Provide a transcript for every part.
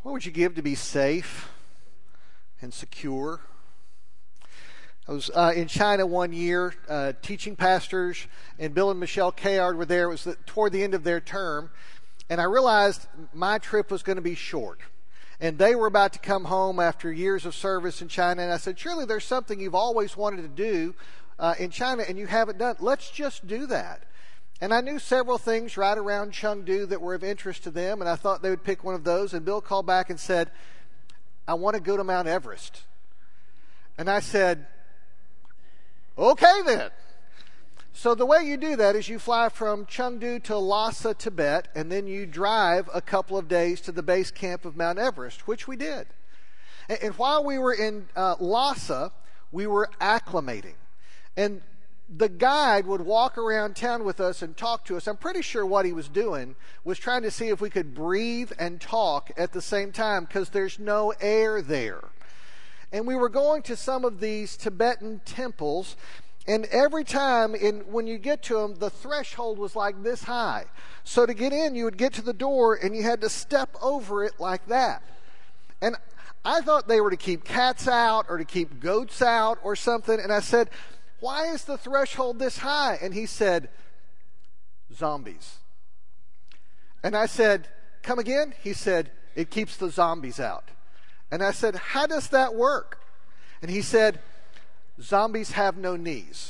What would you give to be safe and secure? I was in China one year teaching pastors, and Bill and Michelle Kayard were there. It was toward the end of their term, and I realized my trip was going to be short. And they were about to come home after years of service in China, and I said, surely there's something you've always wanted to do in China and you haven't done. Let's just do that. And I knew several things right around Chengdu that were of interest to them, and I thought they would pick one of those. And Bill called back and said, I want to go to Mount Everest. And I said, okay then. So the way you do that is you fly from Chengdu to Lhasa, Tibet, and then you drive a couple of days to the base camp of Mount Everest, which we did. And while we were in Lhasa, we were acclimating. And the guide would walk around town with us and talk to us. I'm pretty sure what he was doing was trying to see if we could breathe and talk at the same time, because there's no air there. And we were going to some of these Tibetan temples, and every time when you get to them, the threshold was like this high. So to get in, you would get to the door and you had to step over it like that. And I thought they were to keep cats out or to keep goats out or something. And I said, why is the threshold this high? And he said, zombies. And I said, come again? He said, it keeps the zombies out. And I said, how does that work? And he said, zombies have no knees.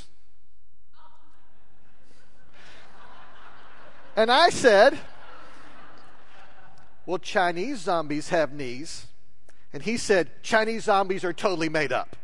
And I said, well, Chinese zombies have knees. And he said, Chinese zombies are totally made up.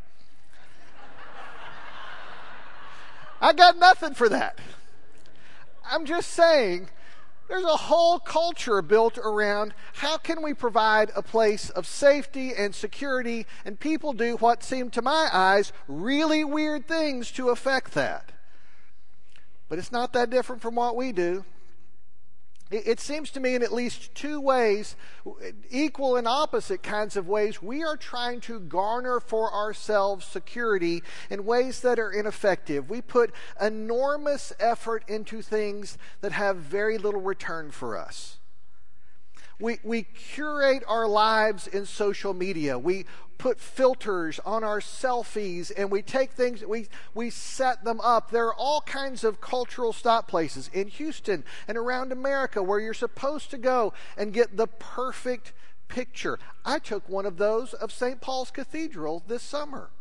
I got nothing for that. I'm just saying, there's a whole culture built around how can we provide a place of safety and security, and people do what seem to my eyes really weird things to affect that. But it's not that different from what we do. It seems to me in at least two ways, equal and opposite kinds of ways, we are trying to garner for ourselves security in ways that are ineffective. We put enormous effort into things that have very little return for us. We curate our lives in social media. We put filters on our selfies, and we take things, we set them up. There are all kinds of cultural stop places in Houston and around America where you're supposed to go and get the perfect picture. I took one of those of St. Paul's Cathedral this summer.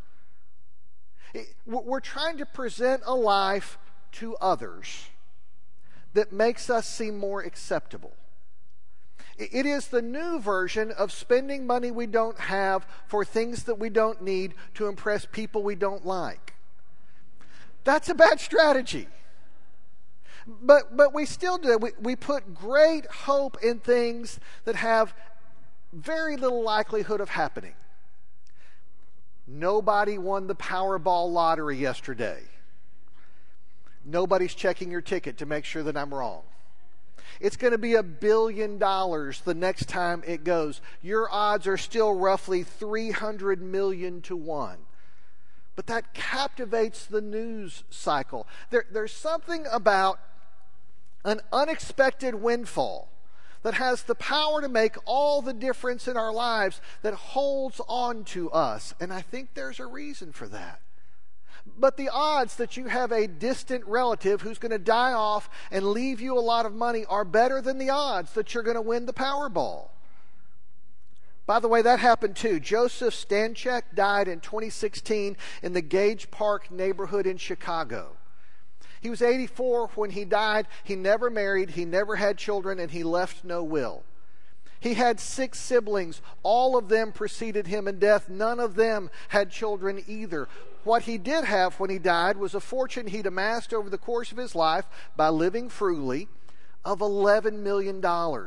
We're trying to present a life to others that makes us seem more acceptable. It is the new version of spending money we don't have for things that we don't need to impress people we don't like. That's a bad strategy. But we still do. We put great hope in things that have very little likelihood of happening. Nobody won the Powerball lottery yesterday. Nobody's checking your ticket to make sure that I'm wrong. It's going to be $1 billion the next time it goes. Your odds are still roughly 300 million to 1. But that captivates the news cycle. There's something about an unexpected windfall that has the power to make all the difference in our lives, that holds on to us. And I think there's a reason for that. But the odds that you have a distant relative who's going to die off and leave you a lot of money are better than the odds that you're going to win the Powerball. By the way, that happened too. Joseph Stanchek died in 2016 in the Gage Park neighborhood in Chicago. He was 84 when he died. He never married, he never had children, and he left no will. He had 6 siblings. All of them preceded him in death. None of them had children either. What he did have when he died was a fortune he'd amassed over the course of his life by living frugally of $11 million.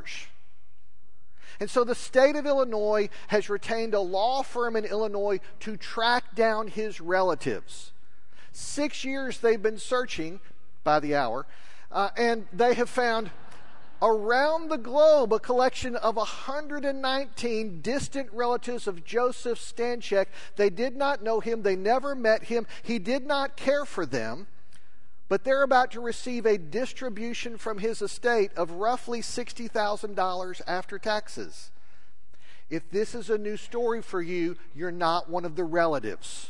And so the state of Illinois has retained a law firm in Illinois to track down his relatives. 6 years they've been searching by the hour, and they have found around the globe a collection of 119 distant relatives of Joseph Stanchek. They did not know him. They never met him. He did not care for them. But they're about to receive a distribution from his estate of roughly $60,000 after taxes. If this is a new story for you, you're not one of the relatives.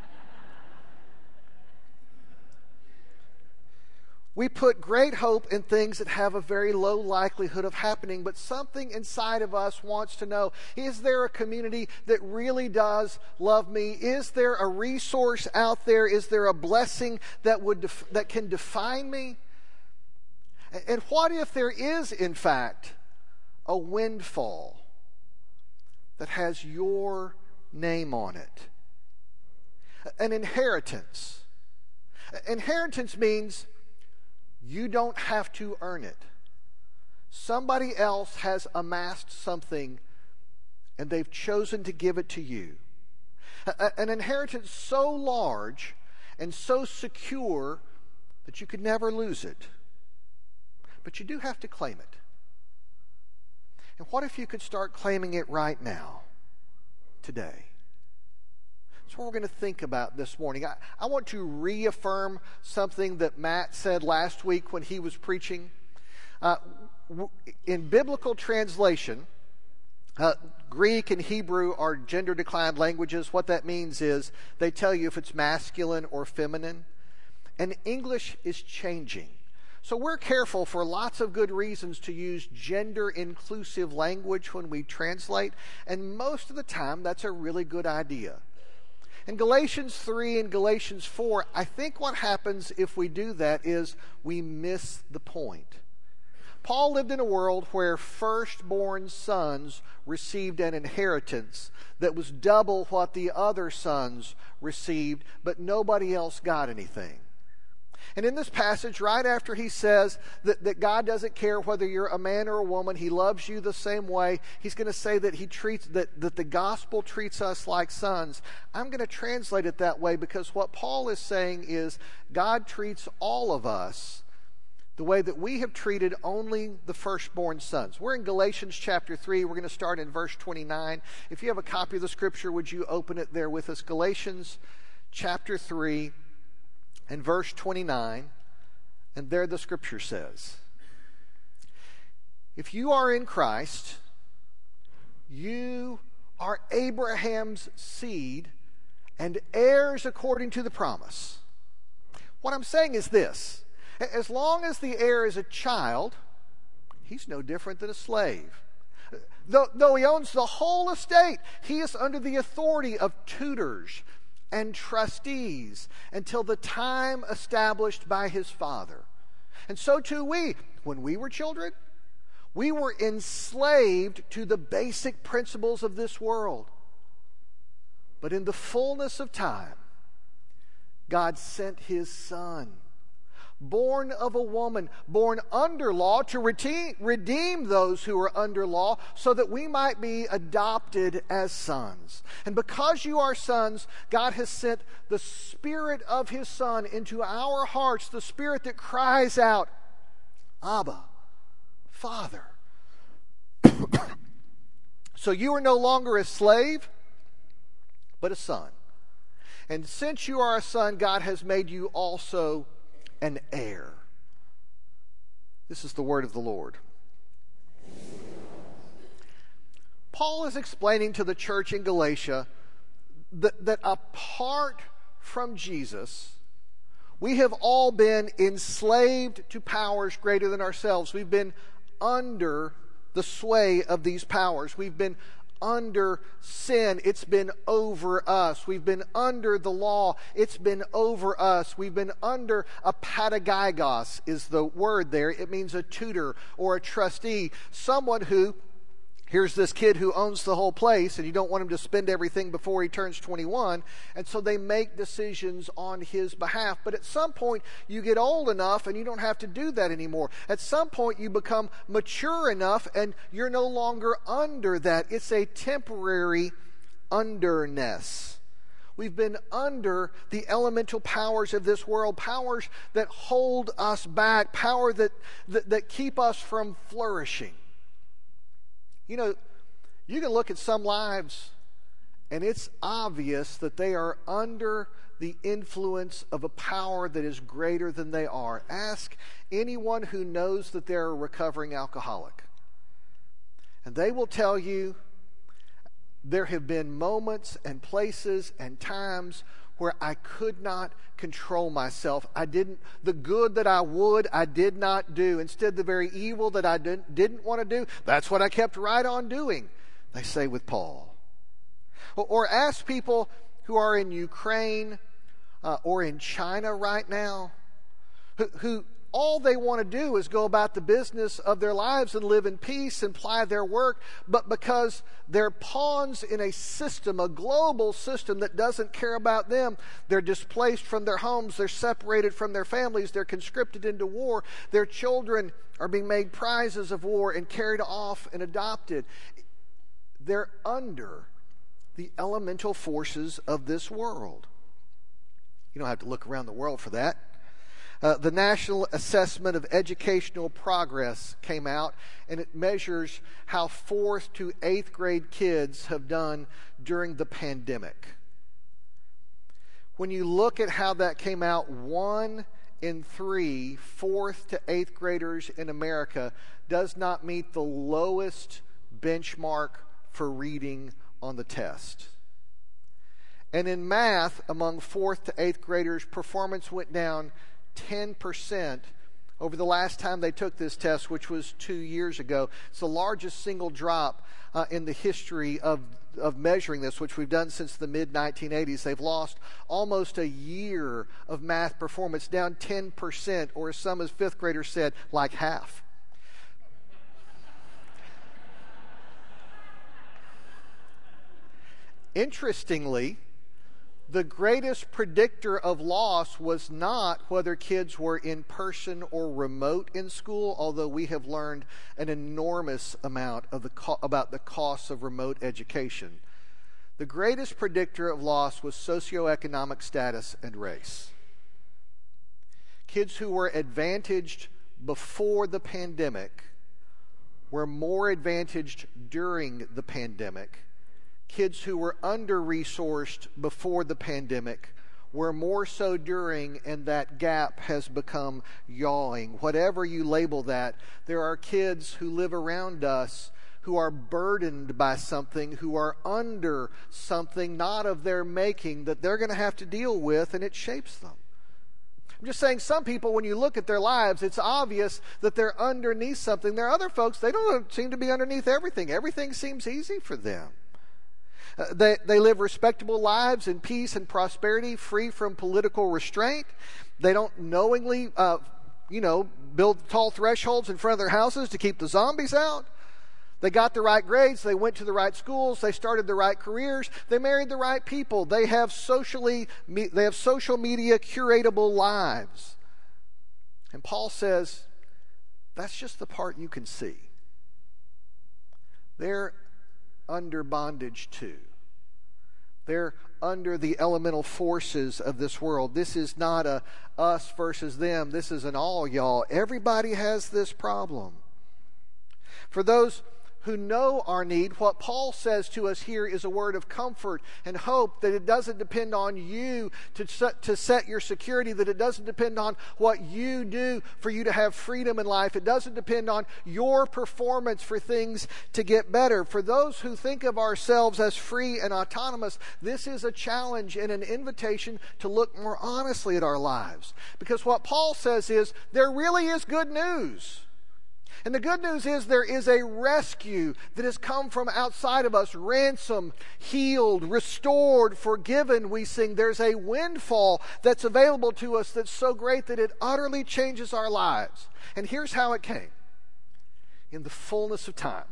We put great hope in things that have a very low likelihood of happening, but something inside of us wants to know, is there a community that really does love me? Is there a resource out there? Is there a blessing that can define me? And what if there is, in fact, a windfall that has your name on it? An inheritance. Inheritance means you don't have to earn it. Somebody else has amassed something and they've chosen to give it to you. An inheritance so large and so secure that you could never lose it. But you do have to claim it. And what if you could start claiming it right now, today? That's what we're going to think about this morning. I want to reaffirm something that Matt said last week when he was preaching. In biblical translation, Greek and Hebrew are gender-declined languages. What that means is they tell you if it's masculine or feminine. And English is changing. So we're careful for lots of good reasons to use gender-inclusive language when we translate. And most of the time, that's a really good idea. In Galatians 3 and Galatians 4, I think what happens if we do that is we miss the point. Paul lived in a world where firstborn sons received an inheritance that was double what the other sons received, but nobody else got anything. And in this passage, right after he says that God doesn't care whether you're a man or a woman, he loves you the same way, he's going to say that that the gospel treats us like sons. I'm going to translate it that way because what Paul is saying is God treats all of us the way that we have treated only the firstborn sons. We're in Galatians chapter 3. We're going to start in verse 29. If you have a copy of the scripture, would you open it there with us? Galatians chapter 3. And verse 29, and there the scripture says, if you are in Christ, you are Abraham's seed and heirs according to the promise. What I'm saying is this: as long as the heir is a child, he's no different than a slave. Though he owns the whole estate, he is under the authority of tutors and trustees until the time established by his father. And so too we, when we were children, we were enslaved to the basic principles of this world. But in the fullness of time, God sent his Son, born of a woman, born under law, to redeem those who are under law, so that we might be adopted as sons. And because you are sons, God has sent the Spirit of his Son into our hearts, the Spirit that cries out, Abba, Father. So you are no longer a slave, but a son. And since you are a son, God has made you also an heir. This is the word of the Lord. Paul is explaining to the church in Galatia that apart from Jesus, we have all been enslaved to powers greater than ourselves. We've been under the sway of these powers. We've been under sin. It's been over us. We've been under the law. It's been over us. We've been under a pedagogos is the word there. It means a tutor or a trustee. Someone who, here's this kid who owns the whole place and you don't want him to spend everything before he turns 21. And so they make decisions on his behalf. But at some point you get old enough and you don't have to do that anymore. At some point you become mature enough and you're no longer under that. It's a temporary underness. We've been under the elemental powers of this world, powers that hold us back, power that keep us from flourishing. You know, you can look at some lives and it's obvious that they are under the influence of a power that is greater than they are. Ask anyone who knows that they're a recovering alcoholic. And they will tell you there have been moments and places and times where I could not control myself. The good that I did not do. Instead, the very evil that I didn't want to do, that's what I kept right on doing, they say with Paul. Or ask people who are in Ukraine or in China right now, who all they want to do is go about the business of their lives and live in peace and ply their work, but because they're pawns in a system, a global system that doesn't care about them, they're displaced from their homes, they're separated from their families, they're conscripted into war, their children are being made prizes of war and carried off and adopted. They're under the elemental forces of this world. You don't have to look around the world for that. The National Assessment of Educational Progress came out, and it measures how 4th to 8th grade kids have done during the pandemic. When you look at how that came out, 1 in 3 4th to 8th graders in America does not meet the lowest benchmark for reading on the test. And in math, among 4th to 8th graders, performance went down 10% over the last time they took this test, which was 2 years ago. It's the largest single drop in the history of measuring this, which we've done since the mid-1980s. They've lost almost a year of math performance, down 10%, or as some as 5th graders said, like half. Interestingly, the greatest predictor of loss was not whether kids were in person or remote in school, although we have learned an enormous amount of about the costs of remote education. The greatest predictor of loss was socioeconomic status and race. Kids who were advantaged before the pandemic were more advantaged during the pandemic. Kids who were under-resourced before the pandemic were more so during, and that gap has become yawing. Whatever you label that, there are kids who live around us who are burdened by something, who are under something not of their making that they're going to have to deal with, and it shapes them. I'm just saying, some people, when you look at their lives, it's obvious that they're underneath something. There are other folks, they don't seem to be underneath everything. Everything seems easy for them. They live respectable lives in peace and prosperity, free from political restraint. They don't knowingly, build tall thresholds in front of their houses to keep the zombies out. They got the right grades. They went to the right schools. They started the right careers. They married the right people. They have social media curatable lives. And Paul says, that's just the part you can see. They're under bondage too. They're under the elemental forces of this world. This is not a us versus them. This is an all y'all. Everybody has this problem. For those who know our need, what Paul says to us here is a word of comfort and hope, that it doesn't depend on you to set your security, that it doesn't depend on what you do for you to have freedom in life. It doesn't depend on your performance for things to get better. For those who think of ourselves as free and autonomous, this is a challenge and an invitation to look more honestly at our lives. Because what Paul says is, there really is good news. And the good news is, there is a rescue that has come from outside of us. Ransom, healed, restored, forgiven, we sing. There's a windfall that's available to us that's so great that it utterly changes our lives. And here's how it came. In the fullness of time,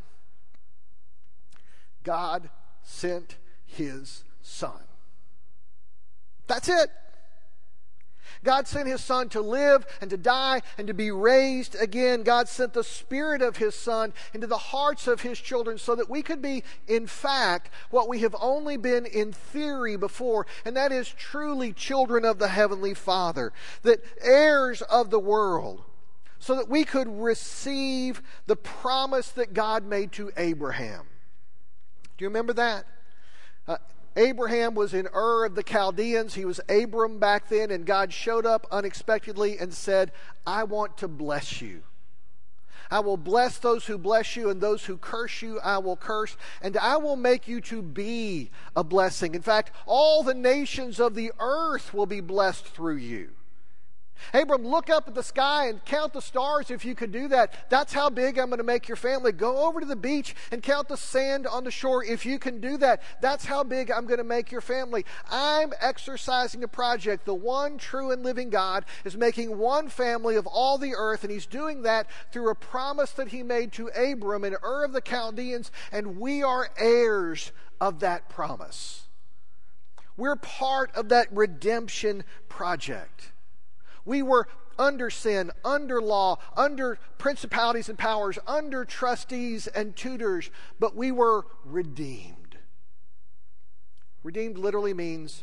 God sent His Son. That's it. God sent His Son to live and to die and to be raised again. God sent the Spirit of His Son into the hearts of His children so that we could be, in fact, what we have only been in theory before, and that is truly children of the Heavenly Father, that heirs of the world, so that we could receive the promise that God made to Abraham. Do you remember that? Abraham was in Ur of the Chaldeans. He was Abram back then, and God showed up unexpectedly and said, I want to bless you. I will bless those who bless you, and those who curse you I will curse, and I will make you to be a blessing. In fact, all the nations of the earth will be blessed through you. Abram, look up at the sky and count the stars if you could do that. That's how big I'm going to make your family. Go over to the beach and count the sand on the shore if you can do that. That's how big I'm going to make your family. I'm exercising a project. The one true and living God is making one family of all the earth, and He's doing that through a promise that He made to Abram in Ur of the Chaldeans, and we are heirs of that promise. We're part of that redemption project. We were under sin, under law, under principalities and powers, under trustees and tutors, but we were redeemed. Redeemed literally means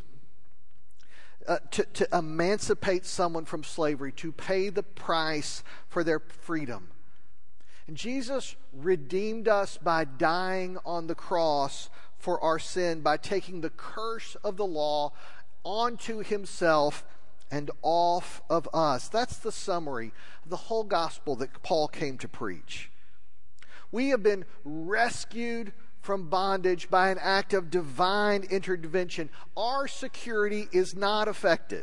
to emancipate someone from slavery, to pay the price for their freedom. And Jesus redeemed us by dying on the cross for our sin, by taking the curse of the law onto Himself and off of us. That's the summary of the whole gospel that Paul came to preach. We have been rescued from bondage by an act of divine intervention. Our security is not affected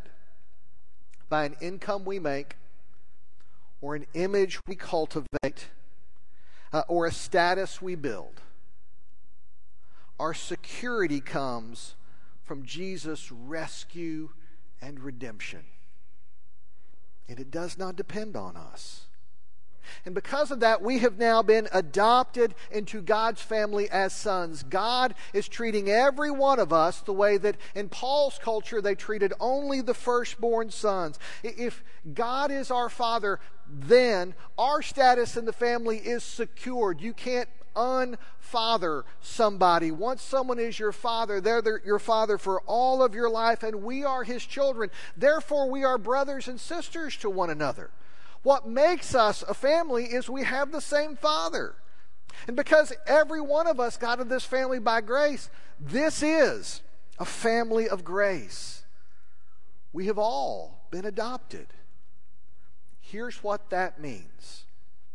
by an income we make, or an image we cultivate, or a status we build. Our security comes from Jesus' rescue and redemption. And it does not depend on us. And because of that, we have now been adopted into God's family as sons. God is treating every one of us the way that in Paul's culture they treated only the firstborn sons. If God is our Father, then our status in the family is secured. You can't unfather somebody. Once someone is your father, they're your father for all of your life, and we are His children. Therefore, we are brothers and sisters to one another. What makes us a family is we have the same Father. And because every one of us got into this family by grace, this is a family of grace. We have all been adopted. Here's what that means.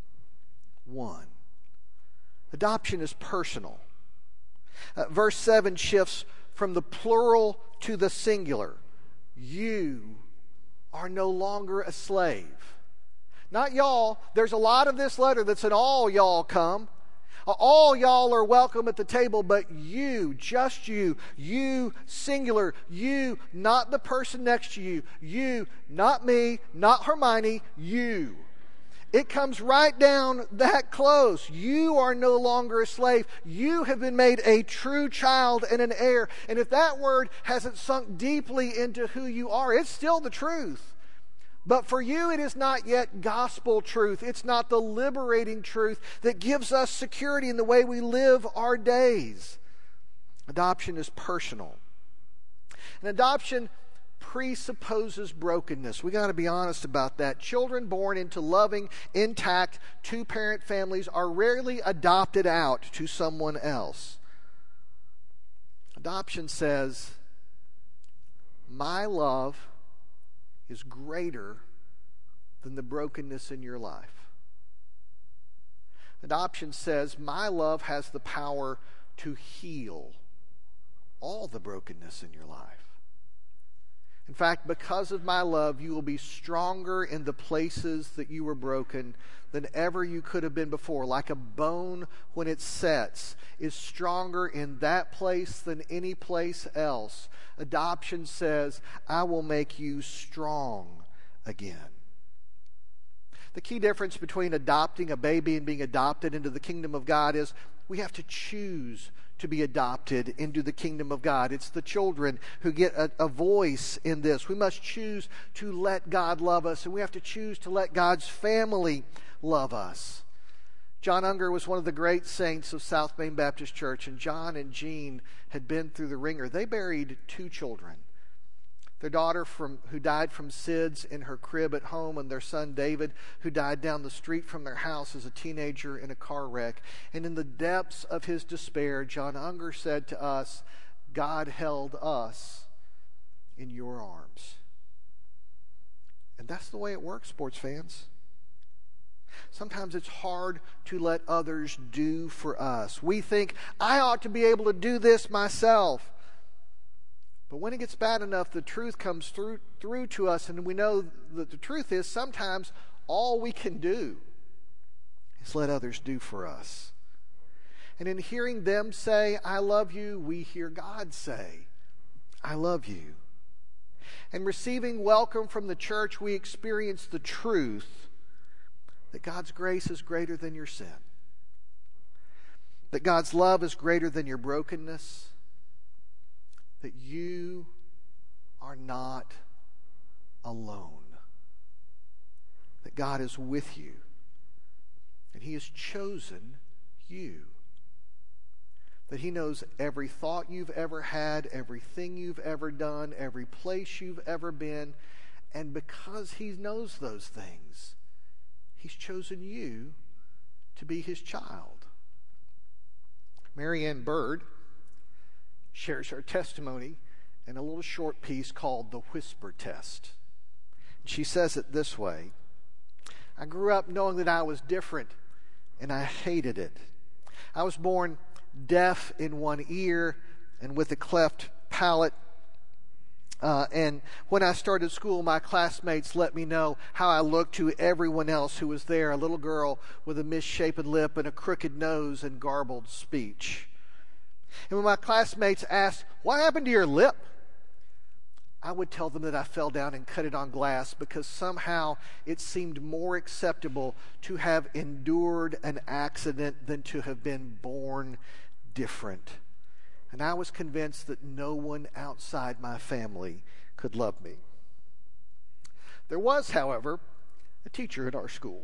1, adoption is personal. Verse 7 shifts from the plural to the singular. You are no longer a slave. Not y'all. There's a lot of this letter that's an all y'all come. All y'all are welcome at the table, but you, just you, singular, you, not the person next to you, you, not me, not Hermione, you. It comes right down that close. You are no longer a slave. You have been made a true child and an heir. And if that word hasn't sunk deeply into who you are, it's still the truth. But for you, it is not yet gospel truth. It's not the liberating truth that gives us security in the way we live our days. Adoption is personal. And adoption presupposes brokenness. We got to be honest about that. Children born into loving, intact, two-parent families are rarely adopted out to someone else. Adoption says, my love is greater than the brokenness in your life. Adoption says, my love has the power to heal all the brokenness in your life. In fact, because of my love, you will be stronger in the places that you were broken than ever you could have been before. Like a bone, when it sets, is stronger in that place than any place else. Adoption says, I will make you strong again. The key difference between adopting a baby and being adopted into the kingdom of God is we have to choose to be adopted into the kingdom of God. It's the children who get a voice in this. We must choose to let God love us, and we have to choose to let God's family love us. John Unger was one of the great saints of South Main Baptist Church, and John and Jean had been through the ringer. They buried 2 children. Their daughter who died from SIDS in her crib at home, and their son David, who died down the street from their house as a teenager in a car wreck. And in the depths of his despair, John Unger said to us, God held us in your arms. And that's the way it works, sports fans. Sometimes it's hard to let others do for us. We think, I ought to be able to do this myself. But when it gets bad enough, the truth comes through to us, and we know that the truth is sometimes all we can do is let others do for us. And in hearing them say, I love you, we hear God say, I love you. And receiving welcome from the church, we experience the truth that God's grace is greater than your sin, that God's love is greater than your brokenness, that you are not alone, that God is with you, and He has chosen you, that He knows every thought you've ever had, everything you've ever done, every place you've ever been, and because He knows those things, He's chosen you to be His child. Marianne Bird shares her testimony in a little short piece called The Whisper Test. She says it this way: I grew up knowing that I was different, and I hated it. I was born deaf in one ear and with a cleft palate. And when I started school, my classmates let me know how I looked to everyone else who was there, a little girl with a misshapen lip and a crooked nose and garbled speech. And when my classmates asked, what happened to your lip? I would tell them that I fell down and cut it on glass because somehow it seemed more acceptable to have endured an accident than to have been born different. And I was convinced that no one outside my family could love me. There was, however, a teacher at our school.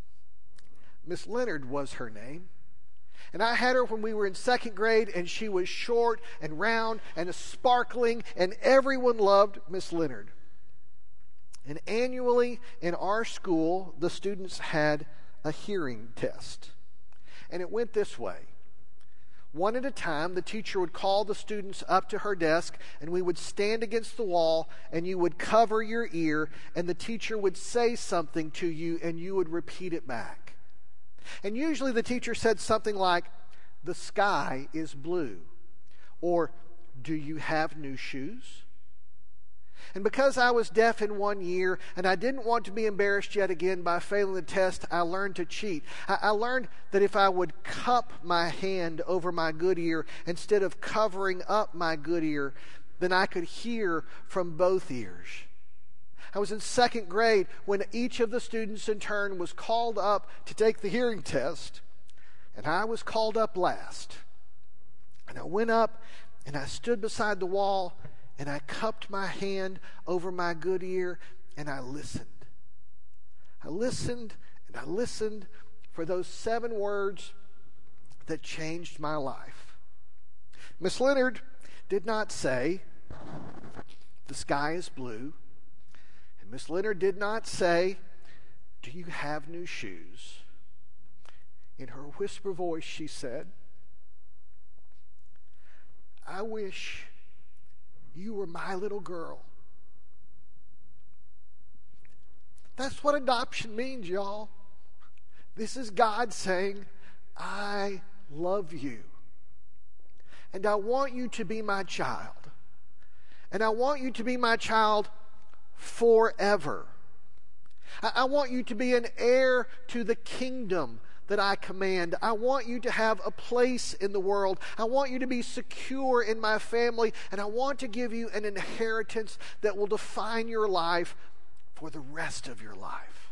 Miss Leonard was her name. And I had her when we were in second grade, and she was short and round and sparkling, and everyone loved Miss Leonard. And annually in our school, the students had a hearing test. And it went this way. One at a time, the teacher would call the students up to her desk, and we would stand against the wall, and you would cover your ear, and the teacher would say something to you, and you would repeat it back. And usually the teacher said something like, the sky is blue, or do you have new shoes? And because I was deaf in one year and I didn't want to be embarrassed yet again by failing the test, I learned to cheat. I learned that if I would cup my hand over my good ear instead of covering up my good ear, then I could hear from both ears. I was in second grade when each of the students in turn was called up to take the hearing test, and I was called up last. And I went up and I stood beside the wall, and I cupped my hand over my good ear, and I listened. I listened and I listened for those 7 words that changed my life. Miss Leonard did not say, the sky is blue. And Miss Leonard did not say, do you have new shoes? In her whisper voice, she said, I wish you were my little girl. That's what adoption means, y'all. This is God saying, I love you. And I want you to be my child. And I want you to be my child forever. I want you to be an heir to the kingdom that I command. I want you to have a place in the world. I want you to be secure in my family, and I want to give you an inheritance that will define your life for the rest of your life.